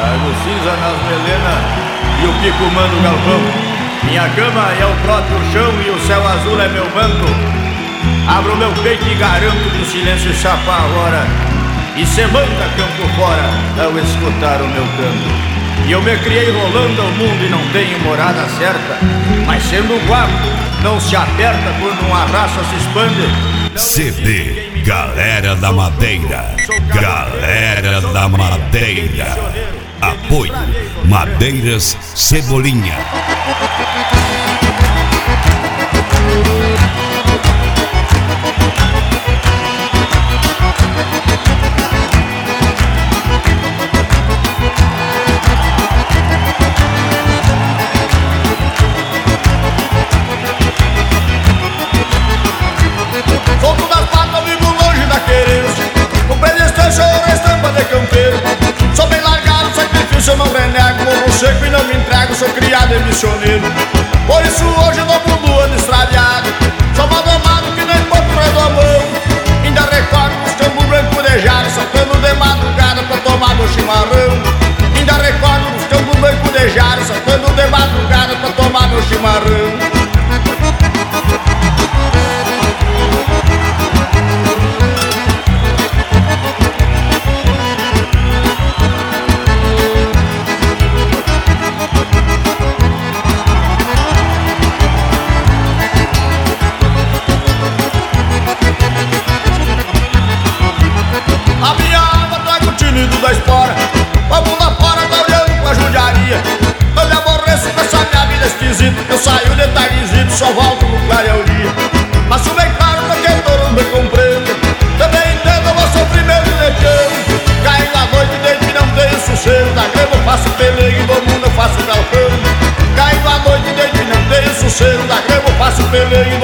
Trago cinza nas melenas e o pico manda o galpão. Minha cama é o próprio chão e o céu azul é meu manto. Abro meu peito e garanto que o silêncio chapa a hora e cê manda campo fora ao escutar o meu canto. E eu me criei rolando ao mundo e não tenho morada certa, mas sendo guapo não se aperta quando uma raça se expande. CD Galera da Madeira. Galera da Madeira. Apoio Madeiras Cebolinha. Sou bem largado, sacrifício eu não renego. Morro seco e não me entrego, sou criado e missioneiro. Por isso hoje eu dou pro ano extraviado. Sou mal domado que nem ponto redomão. Ainda recordo os campos branco-dejados, saltando de madrugada pra tomar meu chimarrão. Ainda recordo os campos branco-dejados, saltando de madrugada pra tomar meu chimarrão. Da espora, vamos lá fora, tá olhando pra judiaria. Eu me aborreço com essa minha vida esquisita. Eu saio de tardezinho, só volto no clarear o dia. Mas bem claro pra quem todos me compreendem. Também entendo o meu sofrimento de cão. Caindo à noite desde que não tenho sossego. Da grama eu faço peleia e do mundo eu faço galpão. Caindo à noite desde que não tenho sossego. Da grama eu faço peleia e